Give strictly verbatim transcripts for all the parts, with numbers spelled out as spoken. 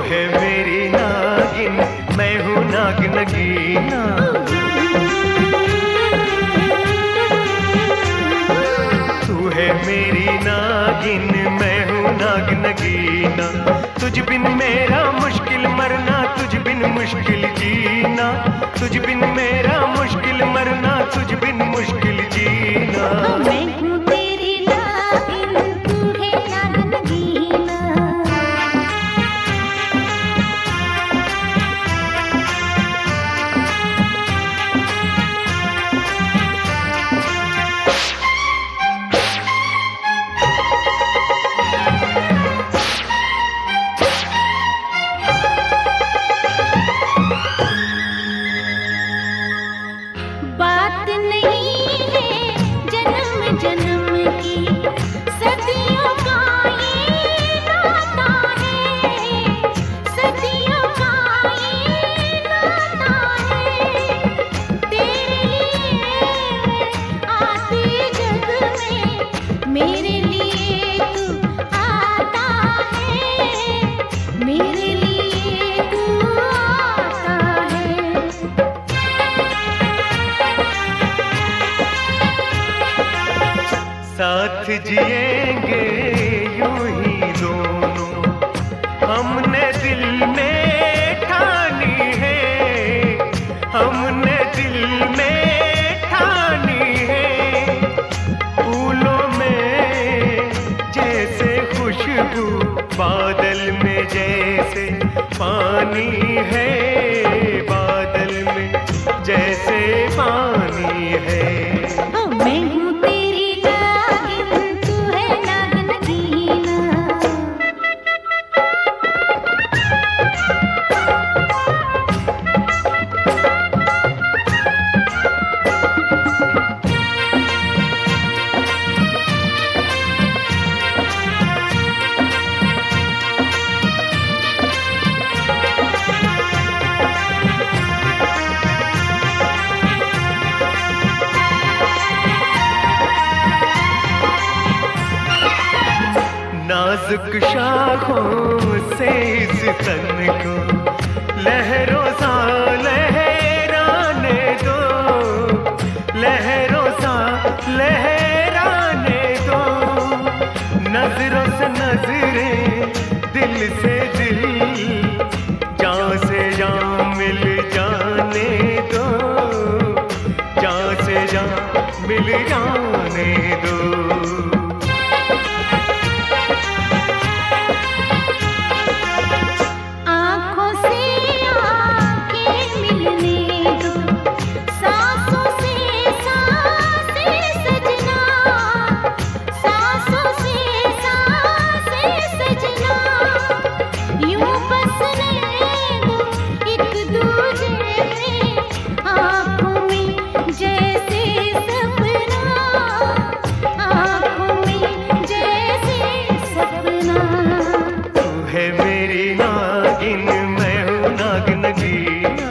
है मेरी नागिन, मैं हूँ नाग नगीना। तू है मेरी नागिन, मैं हूँ नाग नगीना। तुझ बिन मेरा मुश्किल मरना, तुझ बिन मुश्किल जीना। तुझ बिन मेरा मुश्किल मरना, तुझ बिन मुश्किल जीना। मैं हूँ तेरी नागिन, तू है नाग नगीना। बात नहीं है जन्म जन्म की, सदियों का ये नाता है। सदियों का ये नाता है। तेरे लिए आते जग में, मेरे लिए तू आता है। मेरे लिए तू आता है। साथ जिएंगे यूं ही दोनों, हमने दिल में ठानी है। हमने दिल में ठानी है। फूलों में जैसे खुशबू, बादल में जैसे पानी है। बादल में जैसे पानी है। मैं हूँ तेरी नागिन, तू है नाग नगीना। नाजुक शाखों से इस तन को लहरों सा लहराने दो। लहरों सा लहराने दो। नजरों से नजरें, दिल से दिल, जान से जान मिल जाने दो। जान से जान मिल जाने दो। आँखों से आँखें मिलने दो, सांसों से सांसें सजना। सांसों से सांसें सजना। यूं बसने दो एक दूजे में, आँखों में जैसे सपना। आँखों में जैसे सपना। तू है मेरी नागिन, मैं हूँ नाग नगीना।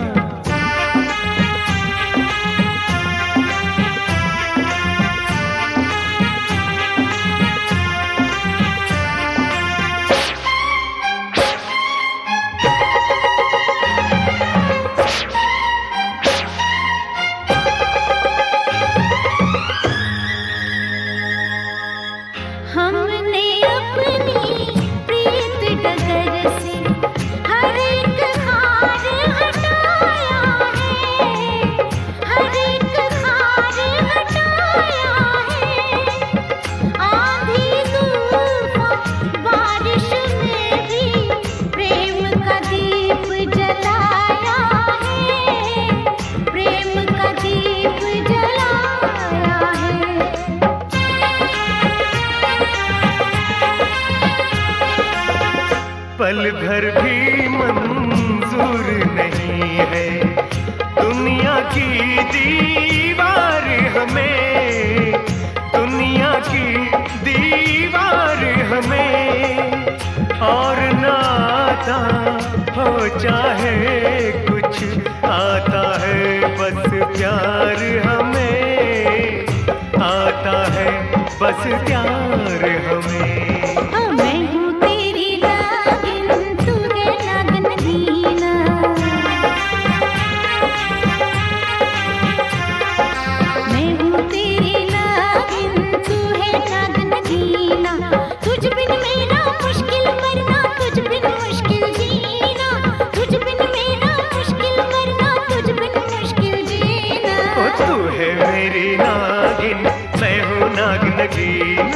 हमने अपनी प्रीत डगर से हर एक खार हटाया है। हर एक खार हटाया है। आंधी तूफान बारिश में भी प्रेम का दीप जलाया है। प्रेम का दीप जलाया है। पल भर भी मंजूर नहीं है दुनिया की दीवार हमें। दुनिया की दीवार हमें। और ना आता हो चाहे कुछ, आता है बस प्यार हमें। आता है बस प्यार हमें। मैं हूँ तेरी नागिन, तू है नाग नगीना।